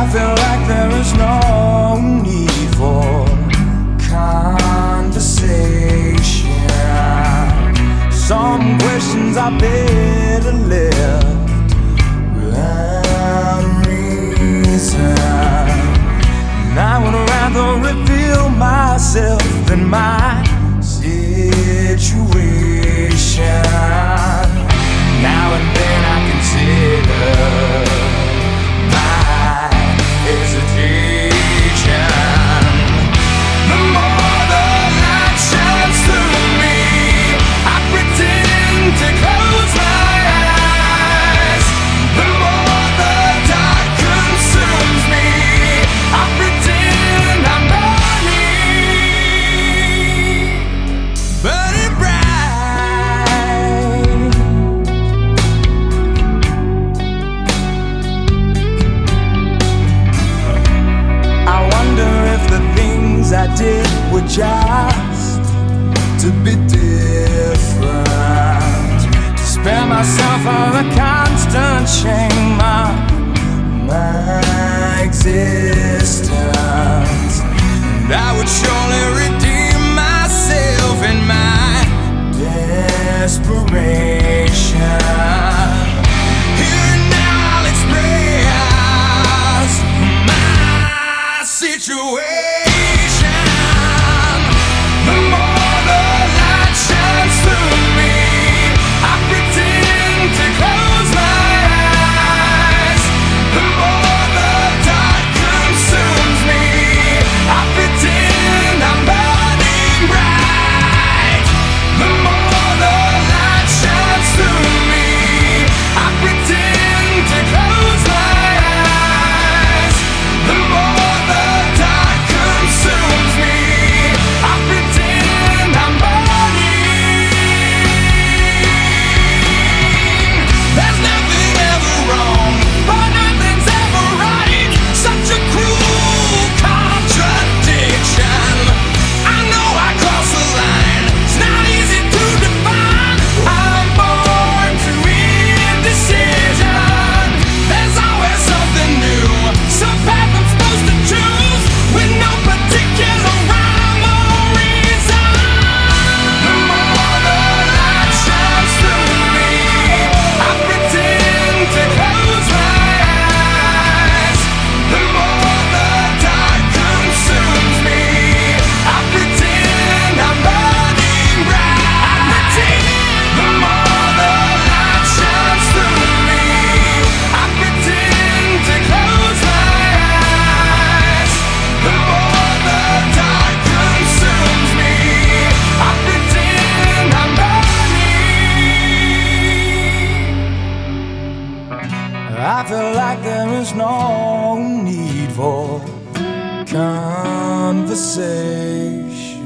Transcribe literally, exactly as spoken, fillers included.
feel like there is no need for conversation. Some questions are better left without a reason. And I would rather reveal myself than my situation. Now and then I consider my hesitation. The more the light shines through me, I pretend to close my eyes. The more the dark consumes me, I pretend I'm burning, burning bright. I wonder if the things I did were just to be different, to spare myself of the constant shame of my existence. And I would surely redeem myself in my desperation. Here and now I'll express my situation. The more the light shines through me, I pretend to close my eyes. The more the dark consumes me, I pretend I'm burning bright. The more the light shines through me, I pretend to close my eyes. The more the dark consumes me, I pretend I'm burning. There's nothing ever wrong, but nothing's ever right. Such a cruel contradiction. I know I cross the line, it's not easy to define. I'm born to indecision. There's always something new, some path I'm supposed to choose, with no particular rhyme or reason. The more the light shines through me, I pretend to close my eyes. The more the dark consumes me, I pretend I'm burning bright. I pretend. The more the light shines through me, I pretend to close my eyes. The more the dark consumes me, I pretend I'm burning. I feel like there is no need for conversation.